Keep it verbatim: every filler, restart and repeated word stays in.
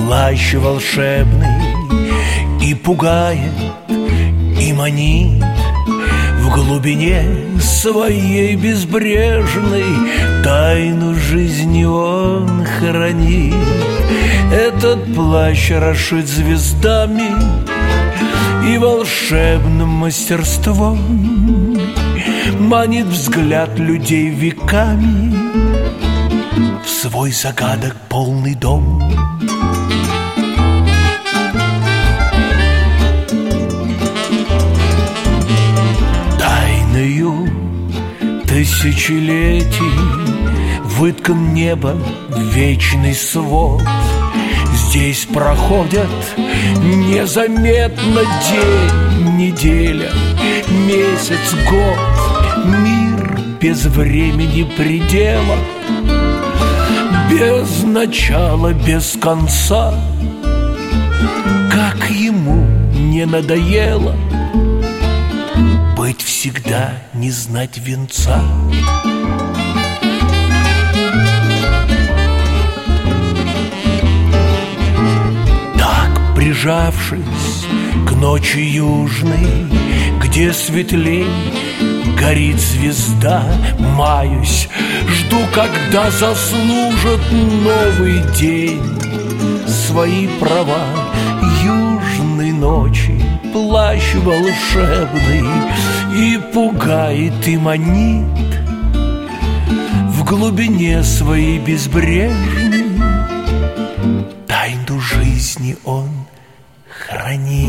плащ волшебный и пугает, и манит. В глубине своей безбрежной тайну жизни он хранит. Этот плащ расшит звездами и волшебным мастерством, манит взгляд людей веками в свой загадок полный дом. Тайною тысячелетий выткан небом вечный свод. Здесь проходят незаметно день, неделя, месяц, год. Мир без времени предела, без начала, без конца. Как ему не надоело быть всегда, не знать венца. Прижавшись к ночи южной, где светлей горит звезда, маюсь, жду, когда заслужит новый день свои права. Южной ночи плащ волшебный и пугает, и манит. В глубине своей безбрежной тайну жизни он хранит.